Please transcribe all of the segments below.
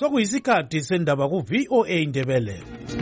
Sokuyisikhathi sendaba ku VOA Indebele.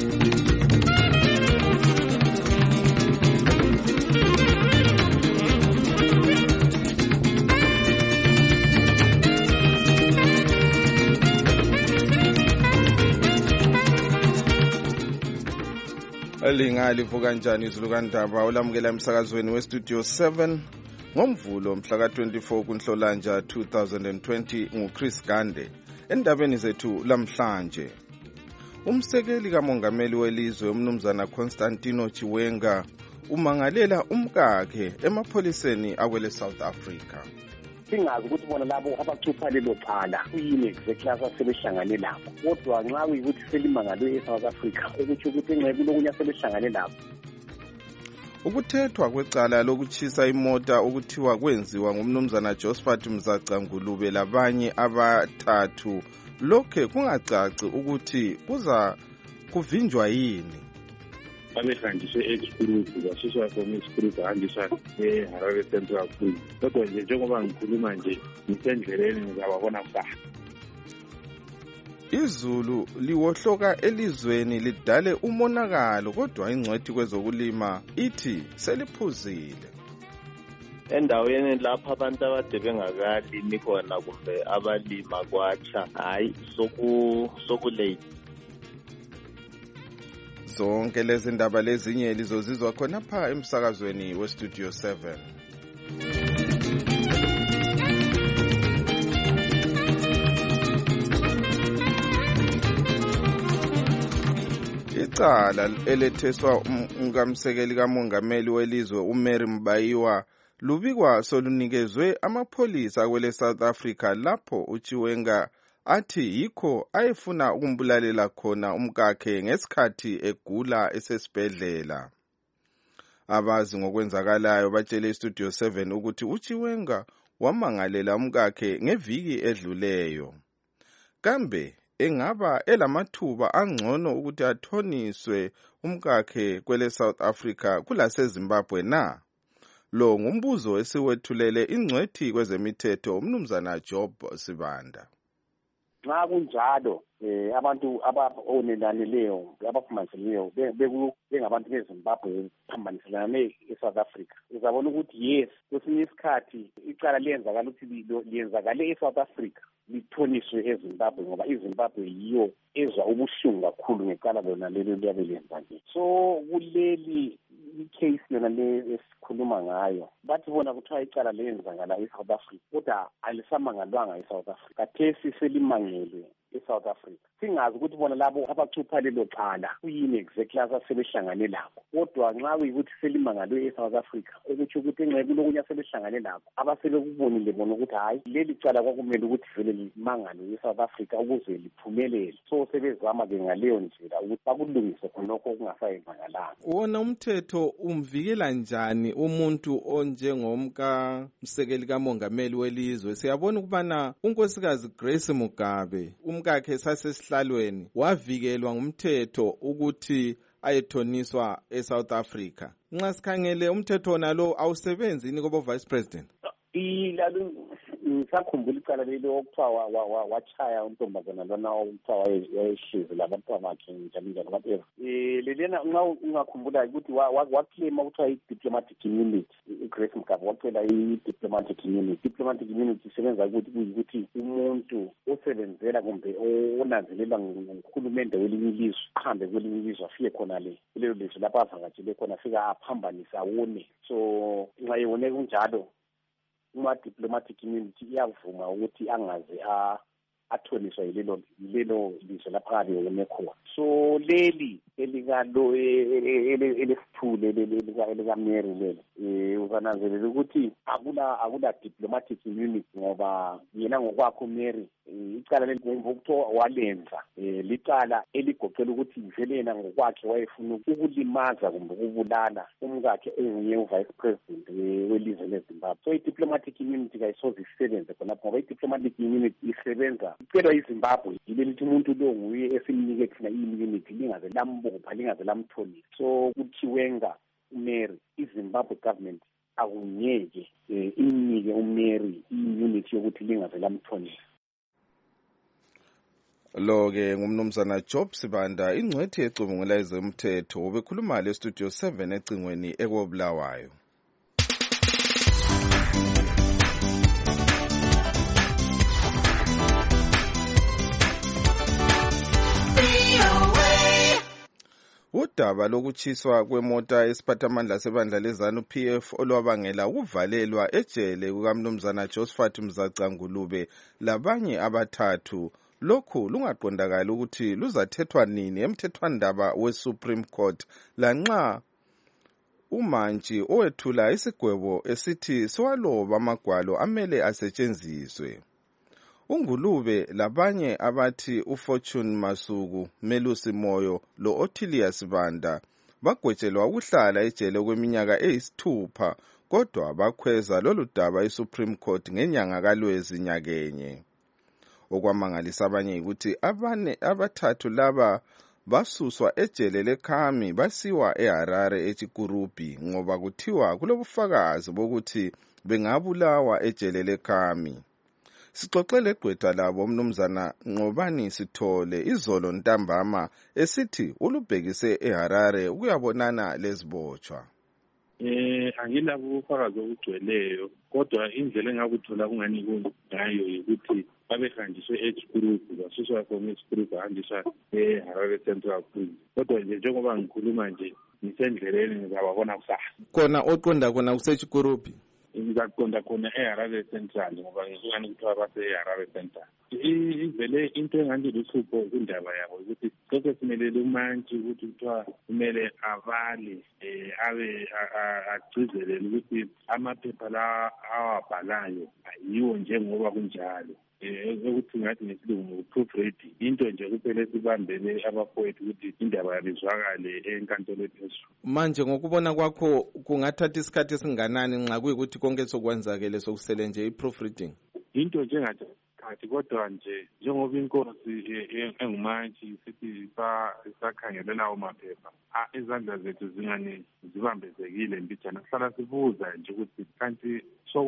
Lingalivuka kanjani izulu kandaba olamukela emsakazweni westudio 7 ngomvulo mhla ka-24 kuNhlolanja 2020 nguChris Gande. Endabeni zethu lamhlanje, umsekeli kamongameli welizwe umnumzana Constantino Chiwenga umangalela umkakhe emapholiseni akwele South Africa. Singazi ukuthi bona labo abacupha lelo cala kuyini exactly asebehlangane lapho, kodwa nxa kuyikuthi selimangalwe eSouth Africa ukuthi engcebo lokunya sebehlangane lapho. Ukuthethwa kwecala lokuchisa imota okuthiwa kwenziwa ngumnumzana Josephat Mzaca Ngulube labanye abathathu lokhe kungacaci ukuthi kuza kuvinjwa yini. Babehanjiswe eGroup basuswa from eGroup bahanjiswa eHarare Central Prison. Kodwa nje njengoba ngikhuluma nje ngisendleleni ngizababona kusasa. Izulu liwohloka elizweni lidale umonakalo, kodwa ingcwethi kwezokulima ithi seliphuzile. Endaweni lapha abantu abade bengakalimi khona kumbe abalima kwatsha, hayi sokulate. Zonke lezi ndaba lezinye lizozizwa khona pha emsakazweni westudio 7. Icala eletheswa umkamsekeli kamongameli welizwe uMary Mbayiwa lubikwa solunikezwe amapholisa kwele South Africa lapho uChiwenga athi yikho ayefuna ukumbulalela khona umkakhe ngesikhathi egula esesibhedlela. Abazi ngokwenzakalayo batshele istudio 7 ukuthi uChiwenga wamangalela umkakhe ngeviki edluleyo. Kambe engaba elamathuba angcono ukuthi athoniswe umkakhe kwele South Africa kulaseZimbabwe na? Lo ngumbuzo esiwethulele ingcwethi kwezemithetho umnumzana Job Sibanda. Nxa kunjalo abantu abonelanileyo abaphambaniseleyo bengabantu beZimbabwe phambaniselayo eSouth Africa, uzabona ukuthi yes, kwesinye isikhathi icala liyenzakala ukuthi liyenzakale eSouth Africa lithoniswe eZimbabwe ngoba iZimbabwe yiyo ezwa ubuhlungu kakhulu ngecala lona lelo liyabe liyenzakile. So kuleli icase yona le esikhuluma ngayo bathi bona kuthiwa icala liyenzakala eSouth Africa kodwa alisamangalwanga eSouth Africa, kathesi selimangelwe eSouth Africa. Singazi ukuthi bona labo abacupha lelo cala kuyini exactly asebehlangane lapho, kodwa nxa kuyikuthi selimangalwe eSouth Africa ukuthi engcebo lokunya sebehlangane lapho abasebekubonile bona ukuthi hayi leli cala kwakumele ukuthi vele limangalwe eSouth Africa ukuze liphumelele. So sebezama-ke ngaleyo ndlela ukuthi bakulungise khonokho okungasayenzakalanga. Wona umthetho umvikela njani umuntu onjengomkamsekeli kamongameli welizwe? Siyabona ukubana unkosikazi Grace Mugabe umkakhe sasesihlalweni wavikelwa ngumthetho ukuthi ayethoniswa eSouth Africa. Nxa sikhangele umthetho nalo awusebenzini kobo vice president. Ngisakhumbula icala lelo okuthiwa wachaya untombazana lona okuthiwa wayehlezi labantu bakhe njalo whatever. Lelena nxa ungakhumbula ukuthi waclaima ukuthiwa i-diplomatic immunity. uGrace Mugabe wacela i-diplomatic immunity. Diplomatic immunity isebenza ukuthi umuntu osebenzela kumbe onanzelela nguhulumende welinye ilizwe ahambe kwelinye ilizwe afike khona kulelo lizwe lapho avakatshele khona afika aphambanise awone. So nxa yewone kunjalo uma-diplomatic immunity iyavuma ukuthi angaze athoniswa yilelo lizwe lapha abeyone khona. So leli elikalo elesithule elikaMary leli uzananzelela ukuthi akula diplomatic immunity ngoba yena ngokwakho Mary icala lekuthiwa walenza licala eligoqela ukuthi vele yena ngokwakhe wayefuna ukulimaza kumbe ukubulala umkakhe enguye uvice president welizwe leZimbabwe. So i-diplomatic immunity kayisoze isebenze khonapho ngoba i-diplomatic immunity isebenza icelwa iZimbabwe yile lithi umuntu lo nguye esimnike thina i-immunity lingaze lambopha lingaze lamthonisa. So kuChiwenga uMary iZimbabwe government akunyeke imnike uMary i-immunity yokuthi lingaze lamthonisa. Lo-ke ngumnumzana Job Sibanda, ingcwethi ecubungula ezomthetho, ubekhuluma le-Studio 7 ecingweni ekobulawayo. Udaba lokuchiswa kwemota esiphathamandla sebandla lezanu PF olwabangela ukuvalelwa ejele kukamnumzana Josephat Mzaca-Ngulube labanye abathathu, lokhu lungaqondakali ukuthi luzathethwa nini emthethwandaba we-Supreme Court lanxa umantshi owethula isigwebo esithi siwaloba amagwalo amele asetshenziswe. uNgulube labanye abathi uFortune Masuku, Melusi Moyo lo-Ottilius Banda bagwetshelwa ukuhlala ejele kweminyaka eyisithupha, kodwa bakhweza lolu daba iSupreme Court ngenyanga kaLwezi nyakenye. Okwamangalisa abanye ukuthi abathathu laba basuswa ejele leKhami basiwa eHarare eChikurubi ngoba kuthiwa kulobufakazi bokuthi bengabulawa ejele leKhami. Sixoxele gqwetha labo umnumzana Nqobani Sithole izolo ntambama esithi ulubhekise eHarare ukuyabonana lezibotshwa. Angilabo ubufakazi obugcweleyo, kodwa indlela engakuthola kungani kungayo ukuthi babehanjiswe eChikurubi basuswa khona eChikurubi bahanjiswa eHarare Central Prison. Kodwa nje njengoba ngikhuluma nje ngisendleleni ngizababona kusasa. Khona oqonda khona kuseChikurubi? Ngizaqonda khona eHarare Central ngoba ngizokani kuthiwa base-Harare Central. Ivele into engathi luhlupho kwindaba yabo ukuthi konke simelele umantshi ukuthi kuthiwa kumele avale abe agcizelele ukuthi amaphepha la awabhalayo ayiwo njengoba kunjalo. Ukuthi ngathi ngesilungu proof reading into nje kuphela sibambele abafowethu ukuthi indaba yabizwakale enkantolo ephezulu. Manje ngokubona kwakho kungathatha isikhathi esinganani nxa kuyikuthi konke sokwenzakele sokusele nje i-proof reading? Into njengathi kodwa nje njengoba inkosi engumantshi sithi isakhangelela amaphepha, izandla zethu zingani zibambezekile mbijana, sihlala sibuza nje ukuthi kanti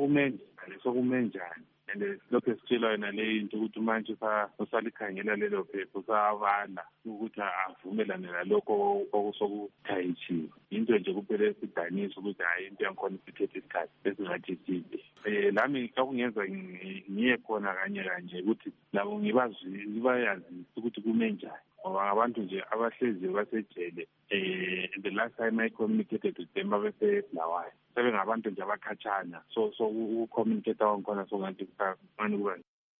sokume njani. And lokho sitshela yona le into ukuthi manje usalikhangela lelo phepha usabala ukuthi avumelane nalokho okusokuthayichiwe. Into nje kuphela sidanisa ukuthi hayi into yankhona isithethe isikhathi esingathi side. Lami akungenza ngiye khona kanye ukuthi labo ngibayazi ukuthi kume njani ngoba abantu nje abahlezi basejele. The last time I communicated with them babesebulawayo sebengabantu nje abakhatshana, so ucommunicate wankhona songathi manje kuba.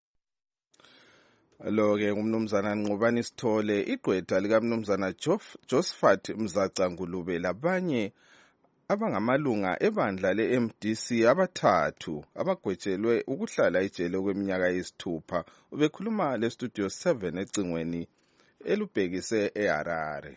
Lo-ke ngumnumzana Nqobani Sithole, igqwetha likamnumzana Josephat Mzaca-Ngulube labanye abangamalunga ebandla le-MDC abathathu abagwetshelwe ukuhlala ejele kweminyaka eyisithupha. Ubekhuluma le-Studio 7 ecingweni elubhekise eHarare.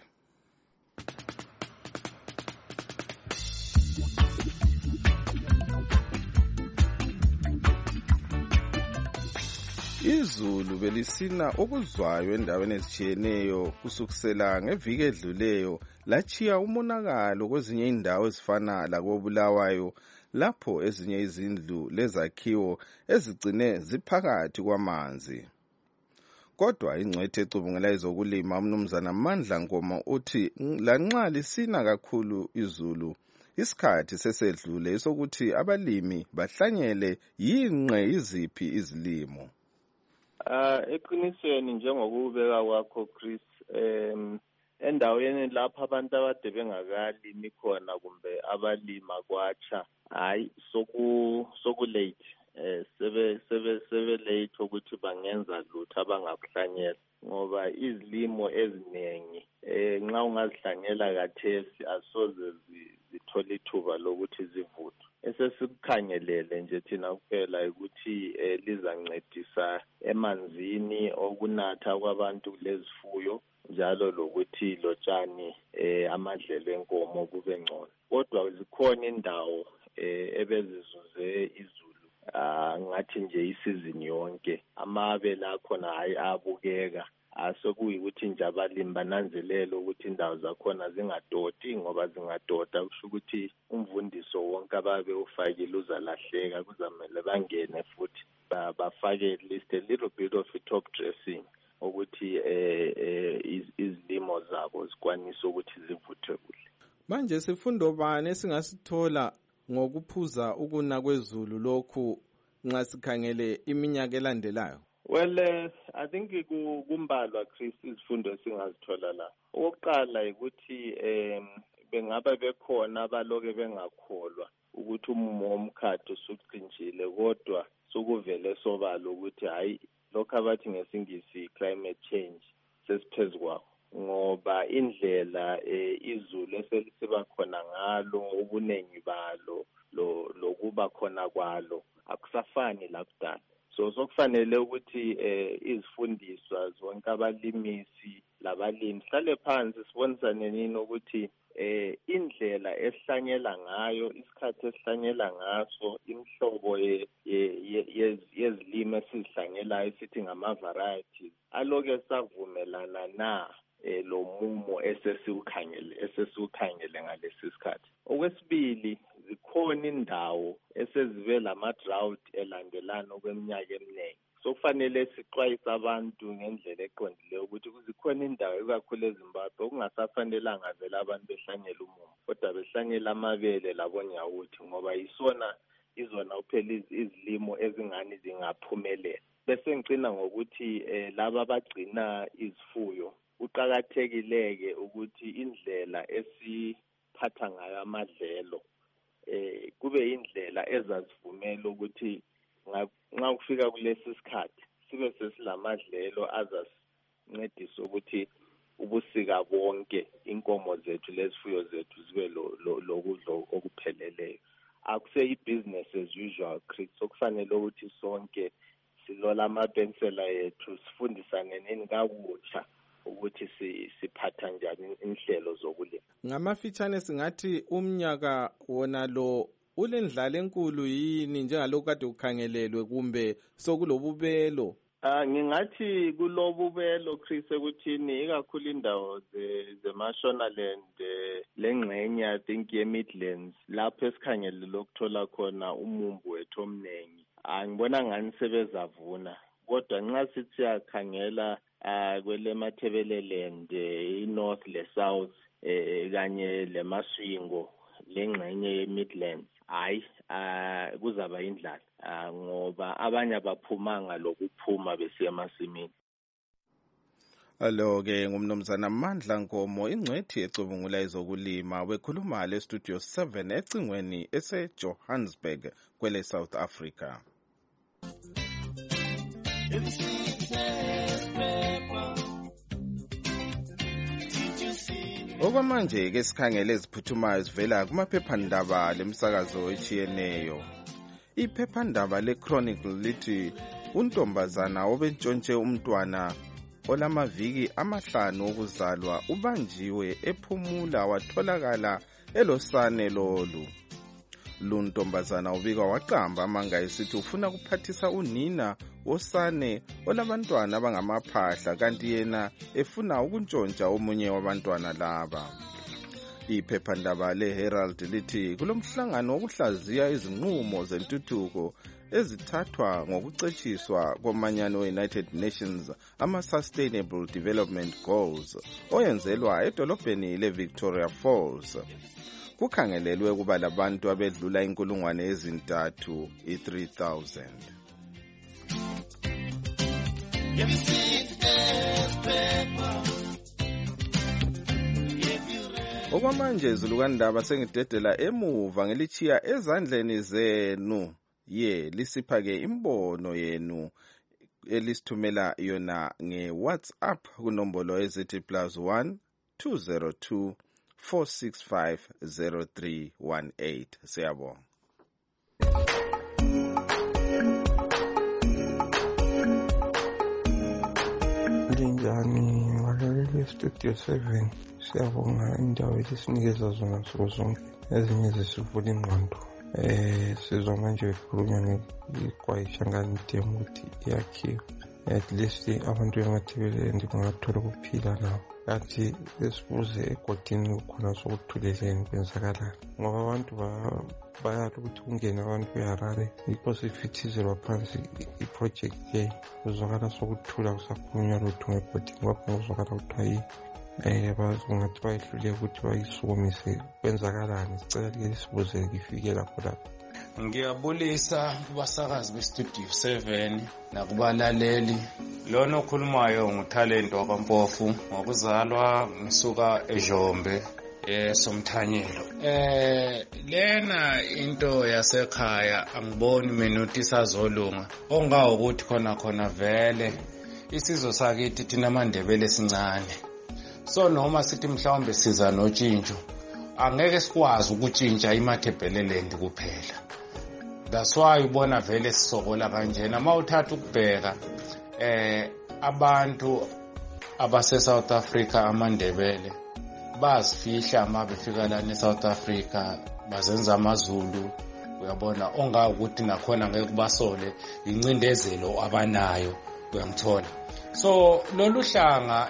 Izulu belisina okuzwayo endaweni ezitshiyeneyo kusukisela ngeviki edluleyo lachiya umonakalo kwezinye indawo ezifana lakobulawayo, lapho ezinye izindlu lezakhiwo ezigcine ziphakathi kwamanzi. Kodwa ingcwethi ecubungela ezokulima umnumzana Mandla Ngoma uthi lanxa lisina kakhulu izulu, isikhathi sesedlule sokuthi abalimi bahlanyele yinqe iziphi izilimo. Eqinisweni njengokubeka kwakho Chris, endaweni lapha abantu abade bengakalimi khona kumbe abalima kwatsha, hayi sokulate, sebe late ukuthi bangenza lutho abangakuhlanyela ngoba izilimo eziningi nxa ungazihlanyela kathesi asoze zithola ithuba lokuthi zivuthwe. Esesikukhangelele nje thina kuphela ukuthi lizancedisa emanzini okunatha kwabantu lezifuyo njalo lokuthi lotshani amadlelo enkomo kube ngcono. Kodwa zikhona indawo ebezizuze izulu ngathi nje isizini yonke, amabele akhona hayi abukeka. Sekuyikuthi nje abalimi bananzelele ukuthi indawo zakhona zingadoti, ngoba zingadota kusho ukuthi umvundiso wonke ababe ufakile uzalahleka. Kuzamele bangene futhi bafake at least a little bit of a top dressing ukuthi izilimo zabo zikwanise ukuthi zivuthwe kuhle. Manje sifundo bani esingasithola ngokuphuza ukuna kwezulu lokhu nxa sikhangele iminyaka elandelayo? Well, I think kumbalwa Chris izifundo esingazithola la. Okokuqala ukuthi bengaba bekhona abaloke bengakholwa ukuthi umumo womkhathi usucintshile, kodwa sokuvele sobala ukuthi hayi lokho abathi ngesingisi climate change sesiphezu kwawo, ngoba indlela izulu eselisiba khona ngalo, ubuningi balo lokuba khona kwalo akusafani lakudala. So sokufanele ukuthi izifundiswa zonke abalimisi labalimi sihlale phansi sibonisane nini ukuthi indlela esihlanyela ngayo, isikhathi esihlanyela ngaso, imhlobo yezilimo esizihlanyelayo sithi ngama-varieties aloke savumelana na lo mumo esesiwukhangele ngalesi sikhathi. Okwesibili, zikhona indawo esezibe lama-drought elandelana kweminyaka eminingi. So kufanele sixwayise abantu ngendlela eqondileyo ukuthi zikhona indawo ikakhulu eZimbabwe okungasafanelanga vele abantu behlanyela umumo, kodwa behlanyela amabele labonyawuthi, ngoba izona kuphela izilimo ezingani zingaphumelela. Bese ngicina ngokuthi laba abagcina izifuyo kuqakathekileke ukuthi indlela esiphatha ngayo amadlelo kube indlela ezazivumela ukuthi nxa kufika kulesi sikhathi sibe sesilamadlelo azasincedisa ukuthi ubusika bonke inkomo zethu lezifuyo zethu zibe lokudla okupheleleyo. Akuseyi-business as usual, Chris. Okufanele ukuthi sonke silola amapensela yethu sifundisane nini kakutsha ukuthi siphatha njani inhlelo zokulima. Ngamafitshane singathi umnyaka wona lo ulendlala enkulu yini njengalokhu kade ukhangelelwe kumbe sokulobubelo? Ngingathi kulobubelo Chris ekuthini ikakhulu indawo zeMashonaland lengxenye I think ye-Midlands lapho esikhangele lokuthola khona umumbu wethu omningi. Ngibona ngani sebezavuna, kodwa nxa sithi siyakhangela kwele Mathebeleland i-North le-South kanye leMaswingo lengxenye ye-Midlands hayi kuzaba indlala ngoba abanye abaphumanga lokuphuma besiya emasimini. Alo-ke ngumnumzana Mandla Nkomo, ingcwethi ecubungula ezokulima, wekhuluma le-Studio 7 ecingweni ese-Johannesburg kwele South Africa. Okwamanje-ke sikhangele eziphuthumayo zivela kumaphephandaba lemsakazo etshiyeneyo. Iphephandaba le-Chronicle lithi untombazana obentshontshe umntwana olamaviki 5 okuzalwa ubanjiwe ephumula watholakala elosane lolu. Luntombazana ubikwa waqamba amanga esithi ufuna kuphathisa unina wosane olabantwana abangamaphahla kanti yena efuna ukuntshontsha omunye wabantwana laba. Iphephandaba le-Herald lithi kulomhlangano wokuhlaziya izinqumo zentuthuko ezithathwa ngokucetshiswa komanyano we-United Nations ama-Sustainable Development Goals oyenzelwa edolobheni le-Victoria Falls. Kukhangelelwe ukuba labantu abedlula 3,000 3,000. Okwamanje izulukandaba sengidedela emuva ngelichiya ezandleni zenu lisipha-ke imbono yenu elisithumela yona nge-WhatsApp kunombolo ezithi +1 202 465 0318. Siyabonga. Linjani walaleli Studio 7, siyabonga indawo elisinikeza zona nsuku zonke, ezinye zisivula ingqondo. Sizwa manje bekhulunywa ngekwayisha ngani ukuthi iyakhiwa. at least abantu bemathebeleni bangathola ukuphila nabo. Kanti esibuze egodini kukhona sokuthuleleni kwenzakalani ngoba abantu bayala ukuthi kungene abantu beHarare yikho sifithizelwa phansi iproject le kuzwakala sokuthula kusakhulunywa lutho ngegodini ngapho kuzwakala kuthiwa ngathi bayehluleke ukuthi bayisukumise kwenzakalani. Sicela ke sibuze kifike lapho lapho. Ngiyabulisa kubasakazi bestudio 7 nakubalaleli. Lona okhulumayo nguThalento waKampofu, ngokuzalwa ngisuka eJombe eSomthanyelo. Lena into yasekhaya angiboni menotisa azolunga. Ongawokuthi khona vele isizwe sakithi thina aMandebele sincane. So noma sithi mhlawumbe siza notshintsho, angeke sikwazi ukutshintsha iMatabeleland kuphela. That's why ubona vele sisokola kanjena. Mawuthatha ukubheka abantu abase South Africa aMandebele bazifihla ama befika la eSouth Africa bazenza amaZulu, uyabona, ongakuthi nakhona ngeke kubasole incindezelo abanayo, uyangithola. So lolu hlanga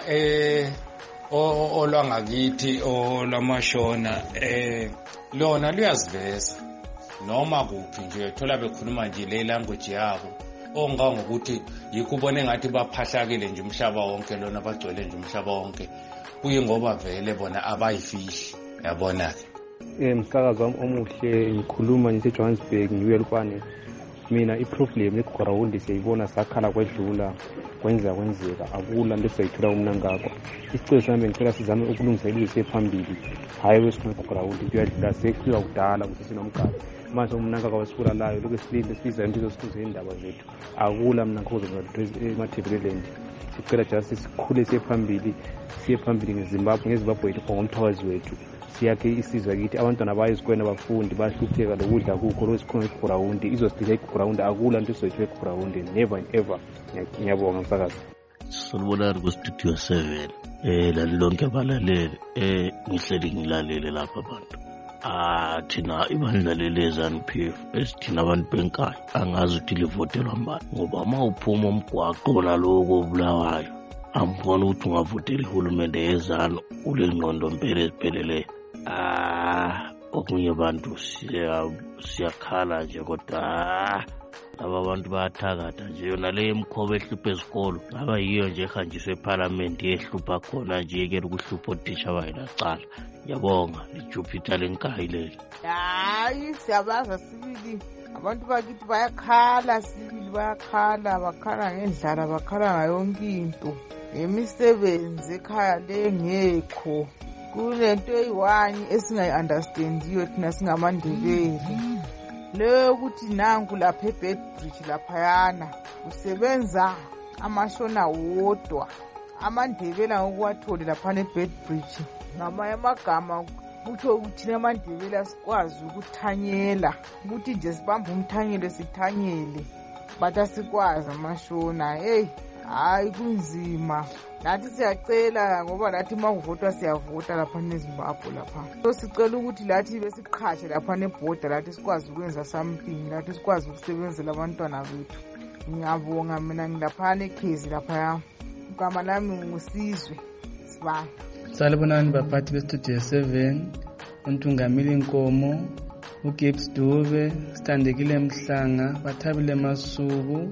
olwangakithi olwamashona lona luyaziveza noma kuphi nje thola bekhuluma nje le language yabo ongangokuthi yikubone ngathi baphahlakile nje umhlaba wonke, lona bagcwele nje umhlaba wonke, kuye ngoba vele bona abayifihli, yabona ke. Msakazi wami omuhle, ngikhuluma nje eJohannesburg, ngiwelukwane. Mina iproblem eGorawundi siyibona sakhala kwedlula kwenzeka akula nto sayithola umnangako. Isicelo sami ngicela sizame ukulungiselisa phambili, hayi wesikhulu eGorawundi kuyadlula sekufika kudala kusesenomgaba. Manje umnangako wesikula layo lokho silinde siza into zosizo indaba zethu akula mnankozo eMatabeleland. Sicela justice sikhule siye phambili ngeZimbabwe yethu ngomthawazi wethu. Siyakhe isizwe kithi abantwana bayizikwena abafundi bahlupheka lokudla kukho losikhona eGorawundi izosithiya eGorawundi akula nto soyithiya eGorawundi, never and ever. Ngiyabonga msakazi. Solibonani kustudio 7 lalilonke abalaleli ngihleli ngilalele lapha abantu. Thina ibandla leleZANU-PF esithina abantu benkayi angazi ukuthi livotelwa mbani, ngoba uma uphuma umgwaqo naloko obulawayo ambona ukuthi ungavotela ihulumende yeZANU ule ngqondo mpela ezipheleleyo. Okunye abantu siyakhala nje kodwa laba bantu bayathakatha nje. Yona le mkhoba ehlupha ezikolo ngaba yiyo nje ehanjiswe eParliament ehlupha khona nje yekela ukuhlupha othisha bayilacala. Ngiyabonga iJupiter lenkayi leli. Hayi siyabaza sibili abantu bakithi bayakhala sibili, bakhala ngendlala, bakhala ngayonke into. Imisebenzi ekhaya lengekho. Kunento eyi-1 esingayi-understandiyo thina singamaNdebele. Leyo ukuthi nangu lapha eBedbridge laphayana usebenza amashona wodwa. AmaNdebele ngokuwathole laphana eBedbridge ngamanye amagama kutho ukuthi aMandebele asikwazi ukuthanyela, ukuthi nje sibambe umthanyelo sithanyele, but asikwazi amashona. Hayi kunzima. Nathi siyacela ngoba lathi uma kuvotwa siyavota lapha eZimbabwe lapha. So sicela ukuthi lathi besiqhatshe lapha nebhoda lathi sikwazi ukwenza something, lathi sikwazi ukusebenzela abantwana bethu. Ngiyabonga mina ngilapha eKhezi lapha. Igama lami ngusizwe Sibanda. Salibonani baphathi bestudio 7, uNtungamili Nkomo, uGibbs Dube, Sithandekile Mhlanga, Bathabile Masuku,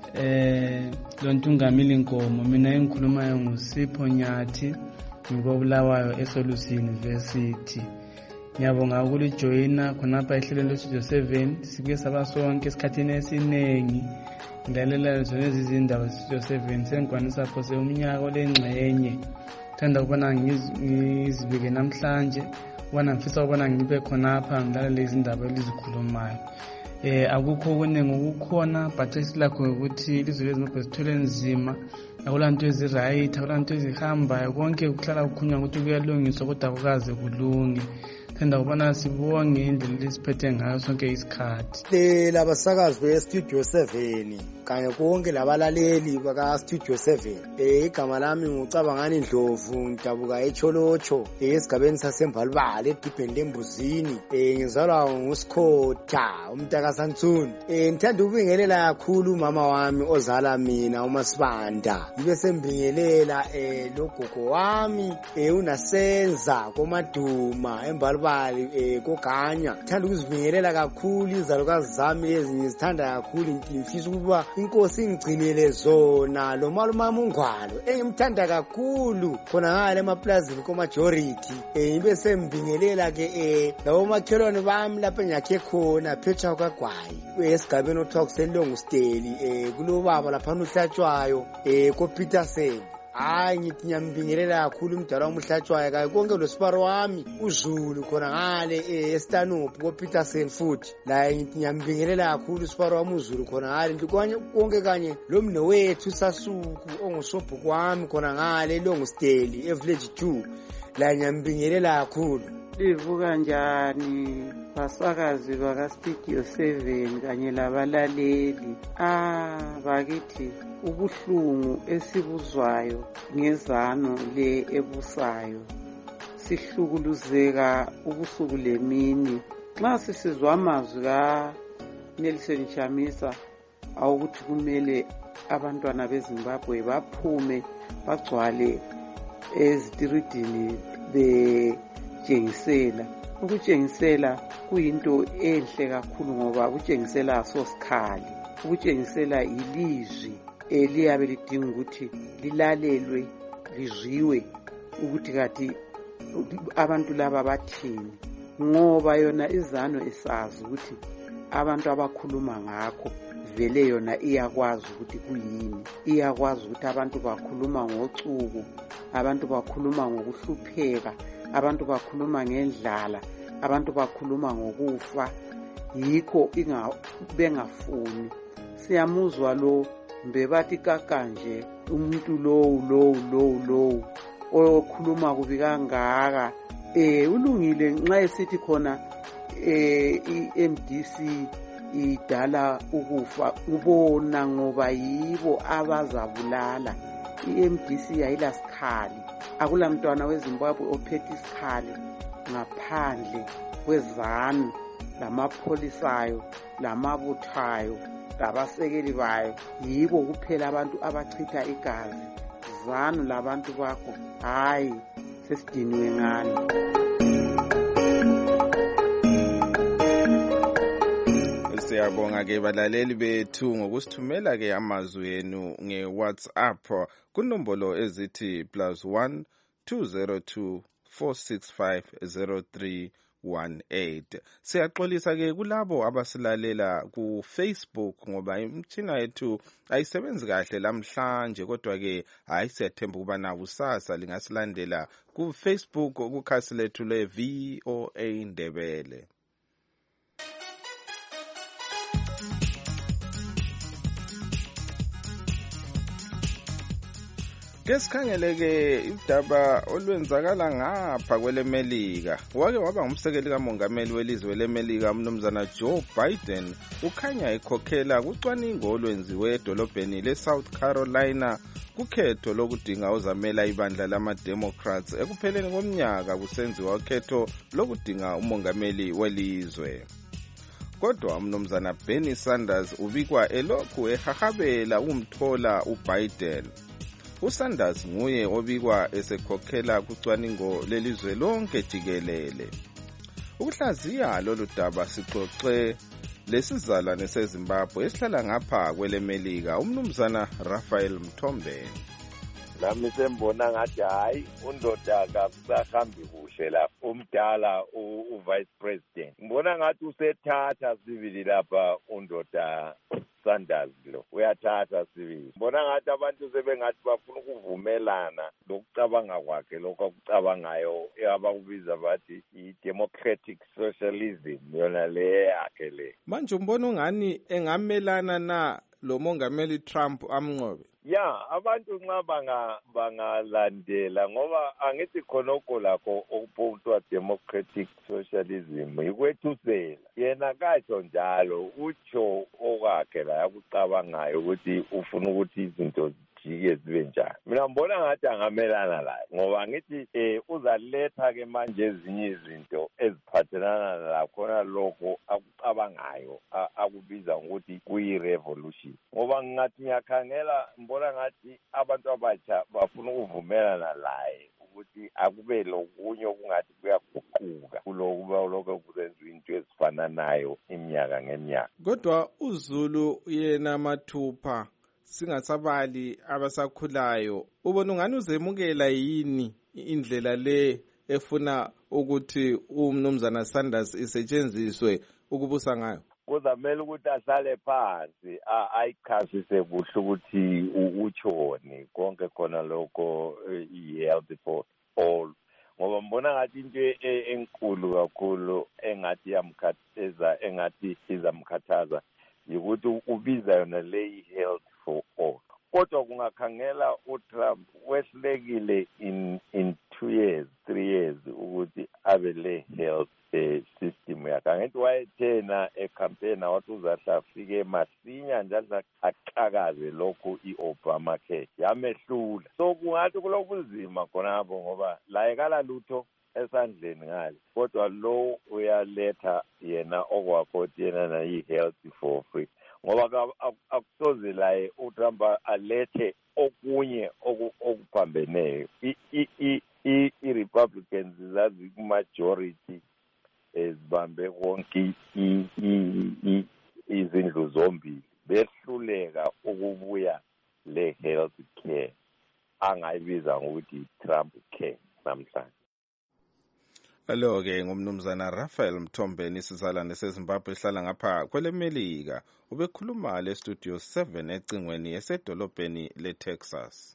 lo Ntungamili Nkomo. Mina engikhulumayo nguSipho Nyathi, ngikobulawayo eSolusi University. Ngiyabonga ukulijoyina khonapha ehlelweni lestudio 7. Sike sabasonke esikhathini esiningi ngilalela zona izindaba zestudio 7. Sengikwanisa phose umnyaka olengxenye. Thanda ukubona ngizibike namhlanje, ubona ngifisa ukubona ngibe khonapha ngilalele izindaba elizikhulumayo. Akukho okuningi okukhona, but esilakho ukuthi ilizwe leZimbabwe sithole nzima, akulanto eziright, akulanto ezihambayo, konke kuhlala kukhulunywa ukuthi kuyalungiswa kodwa akukaze kulunge. phenda kubona sibonge indlela lesiphethe ngayo sonke isikhathi. Labasakazi be-Studio 7 kanye konke labalaleli baka-Studio 7 igama lami ngucabangani Ndlovu ngidabuka eCholocho esigabeni sasembalibala edibheni lembuzini ngizalwa nguSikhotha umntakaSanthuni. Ngithanda ukubingelela kakhulu umama wami ozala mina uMasibanda, ngibe sembingelela logogo wami uNasenza koMaduma embalibali koGanya. Ngithanda ukuzibingelela kakhulu izalukazi zami ezingizithanda kakhulu, ngifisa ukuba inkosi ingigcinele zona lo malumama uNgwalo engimthanda kakhulu khona ngale emaplazini komajority. Ngibe sembingelela ke labo makhelwane bami lapha engakhe khona phetsha kwaGwayi esigabeni othiwa kuselongo steli kulo baba lapha uhlatshwayo koPeterson. Hayi ngithi ngiyambingelela kakhulu umdala wami uhlatshwayo kanye konke lo siparo wami uZulu khona ngale eStanhope koPeterson futhi la ngithi ngiyambingelela kakhulu usiparo wami uZulu khona ngale konke kanye lo mne wethu Sasuku ongusobhuku wami khona ngale eLongsteli eVillage 2 la ngiyambingelela kakhulu. Livuka njani basakazi baka-Studio 7 kanye labalaleli? Bakithi ubuhlungu esibuzwayo ngezano le ebusayo sihlukuluzeka ubusuku lemini. Nxa sisizwa amazwi kaNelson Chamisa awukuthi kumele abantwana beZimbabwe baphume bagcwale ezitiridini betshengisela. Ukutshengisela kuyinto enhle kakhulu ngoba ukutshengisela asosikhali. Ukutshengisela ilizwi eliyabe lidinga ukuthi lilalelwe lizwiwe ukuthi kati abantu laba bathini, ngoba yona izano isazi ukuthi abantu abakhuluma ngakho vele yona iyakwazi ukuthi kuyini, iyakwazi ukuthi abantu bakhuluma ngocuku, abantu bakhuluma ngokuhlupheka, abantu bakhuluma ngendlala, abantu bakhuluma ngokufa. Yikho bengafuni. Siyamuzwa lo mbebathi kakanje umuntu lowu okhuluma kubi kangaka. Ulungile nxa esithi khona iMDC idala ukufa, ubona ngoba yibo abazabulala. iMDC ayila sikhali, akula mntwana weZimbabwe ophethe isikhali ngaphandle kwezanu lamapholisayo lamabuthayo labasekeli bayo. Yibo kuphela abantu abachitha igazi. ZANU labantu bakho hayi sesidiniwe ngani. Siyabonga ke balaleli bethu ngokusithumela ke amazwi enu ngeWhatsApp kunombolo ezithi +1 202 465 0318. Siyaxolisa ke kulabo abasilalela ku Facebook ngoba imtshina yethu ayisebenzi kahle lamhlanje, kodwa ke hayi siyathemba ukuba na kusasa lingasilandela ku Facebook kukhasi lethu le VOA Ndebele. Kesikhangeleke idaba olwenzakala ngapha kwelemelika. Wake waba ngumsekeli kamongameli welizwe lemelika umnumzana Joe Biden ukhanya ekhokhela kucwaningo olwenziwe edolobheni leSouth Carolina kukhetho lokudinga ozamela ibandla lama-Democrats ekupheleni komnyaka kusenziwa ukhetho lokudinga umongameli welizwe. Kodwa umnumzana Bernie Sanders ubikwa elokhu ehahabela ukumthola uBiden. uSanders nguye obikwa esekhokhela kucwaningo lelizwe lonke jikelele. Ukuhlaziya lolu daba sixoxe lesizalwane seZimbabwe esihlala ngapha kwelemelika umnumzana Raphael Mthombe. Nami sembona ngathi hayi undoda kakusahambi kuhle lapha, umdala uvice president. Ngibona ngathi usethatha sibili lapha undoda Sanders lo uyathatha sibili. Ngibona ngathi abantu sebengathi bafuna ukuvumelana lokucabanga kwakhe lokho akucabangayo abakubiza bathi i-democratic socialism yona le yakhe le. Manje umbona ungani engamelana na lo mongameli Trump amnqobe? ya abantu nxa bangalandela ngoba angithi khonokho lakho okuphothwa democratic socialism yikwethusela yena katsho njalo utsho okwakhe la yakucabangayo ukuthi ufuna ukuthi izinto jike zibe njani. Mina ngibona ngathi angamelana laye ngoba ngithi uzaletha-ke manje ezinye izinto eziphathelana lakhona lokho akucabangayo akubiza ngokuthi kuyi-revolution. Ngoba ngathi ngiyakhangela ngibona ngathi abantu abatsha bafuna ukuvumelana laye ukuthi akube lokunye okungathi kuyaguquka kulokho kusenziwa into ezifananayo iminyaka ngeminyaka. Kodwa uZulu yena mathupha singasabali abasakhulayo ubona ungani uzemukela yini indlela le efuna ukuthi umnumzana Sanders isetshenziswe ukubusa ngayo? Kuzamele ukuthi ahlale phansi ayichasise kuhle ukuthi utshoni konke khona lokho i-health for all ngoba mbona ngathi into enkulu kakhulu engathi yamkhathaza engathi izamkhathaza ukuthi ubiza yona le health for all. Kodwa kungakhangela uTrump wehlekile in 2 years 3 years ukuthi abe le health system yakhe. Angithi wayethena ecampaign wathi uzahlafike masinya njalo aqhakaze lokho i-Obamacare yamehlula. So kungathi kulokuzima khonapho ngoba la ekala lutho esandleni ngale kodwa lo uyaletha yena okwakhothi yena na i-health for free ngoba akusoze laye uTrump alethe okunye okuphambeneyo. I-Republicans zazi ku-majority ezibambe konke izindlu zombili behluleka ukubuya le health care angayibiza ngokuthi Trump care namhlanje. Alo-ke ngumnumzana Raphael Mthombeni isizalwane seZimbabwe ehlala ngapha kwelemelika ubekhuluma le-Studio 7 ecingweni esedolobheni le-Texas.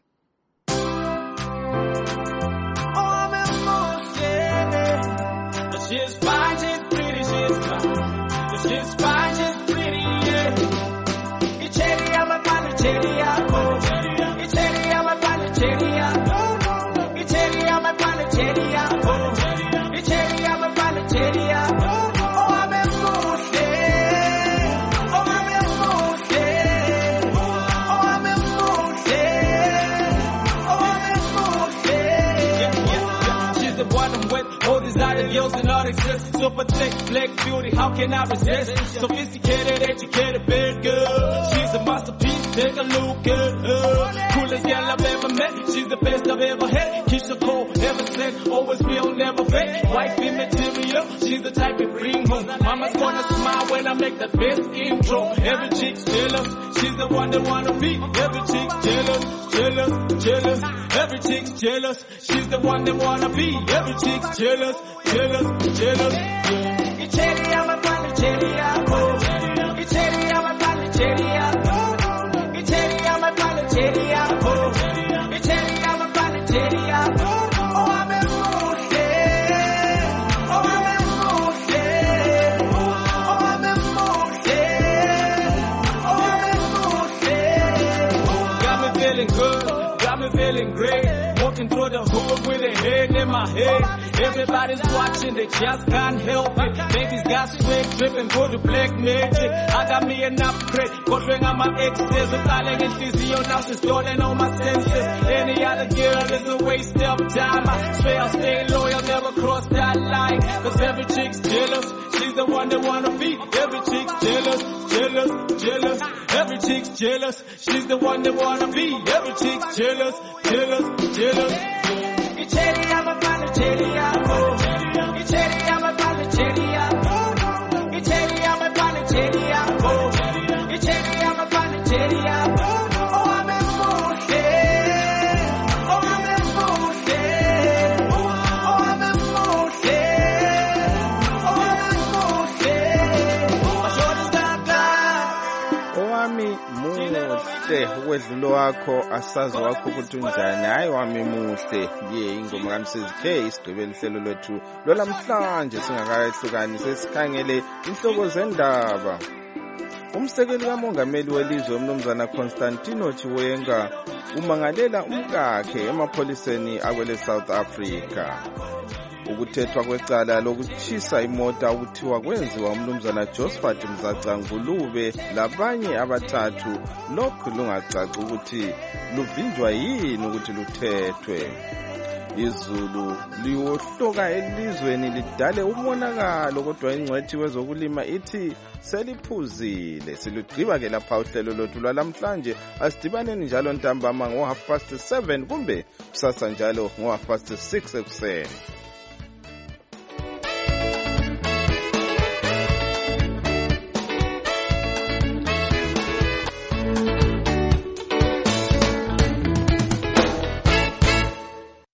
She's fine, she's pretty, she's fine. She's fine, she's pretty, yeah. It's cherry, I'm a kind cherry, it's cherry, I'm a kind cherry, it's cherry, I'm a kind cherry, it's cherry, I'm a kind cherry, oh, I'm a moose, oh, I'm a moose, oh, I'm a moose, oh, I'm a moose, she's the one I'm with, all these other girls and all exist. Super thick, black beauty, how can I resist? Sophisticated, educated, bad girl. She's a masterpiece, take a look at her. Coolest girl I've ever met, she's the best I've ever had. Keisha Cole, ever since, always real, never fake. Wifey material, she's the type to bring home. Mama's gonna smile when I make the best intro. Every chick's jealous, she's the one that wanna be. Every chick's jealous, jealous, jealous. Every chick's jealous, she's the one that wanna be. Every chick's jealous, jealous, jealous. It's cherry, I'm a kind cherry, it's cherry, I'm a kind cherry, it's cherry, I'm a kind cherry, it's cherry, I'm a kind cherry, oh, I'm a moose, oh, I'm a moose, oh, I'm a moose, oh, I'm a moose. Got me feeling good, got me feeling great. Walking through the hood with a head in my head. Everybody's watching, they just can't help it. Baby's got sweat dripping, go to black magic. I got me an upgrade, going on my exes. I'm calling in physio, now she's stolen all my senses. Any other girl is a waste of time. I swear I'll stay loyal, never cross that line. Cause every chick's jealous, she's the one that wanna be. Every chick's jealous, jealous, jealous. Every chick's jealous, she's the one that wanna be. Every chick's jealous, jealous, jealous. It's cherry, I'm a kind of cherry, it's cherry, I'm a kind of cherry, it's cherry, I'm a kind of cherry, it's cherry, I'm a kind of cherry, oh, I'm a moose, oh, I'm a moose, oh, I'm a moose, oh, I'm a moose, my shoulders got down. Owami muhle ukwedlulo wakho asazi wakho ukuthi unjani. Hayi wami muhle ye ingoma kaMsisi K isigqibela ihlelo lwethu lolamhlanje singakayehlukani sesikhangele inhloko zendaba. Umsekeli kamongameli welizwe umnumzana Constantino Chiwenga umangalela umkakhe emapholiseni akwele South Africa. Ukuthethwa kwecala lokutshisa imota okuthiwa kwenziwa umnumzana Josephat Mzacangulube labanye abathathu lokhu lungacaci ukuthi luvinjwa yini ukuthi luthethwe. Izulu liwohloka elizweni lidale umonakalo kodwa ingcwethi wezokulima ithi seliphuzile. Silugqiba ke lapha uhlelo lothu lwalamhlanje. Asidibaneni njalo ntambama ngo 7:30 kumbe kusasa njalo ngo 6:30 ekuseni.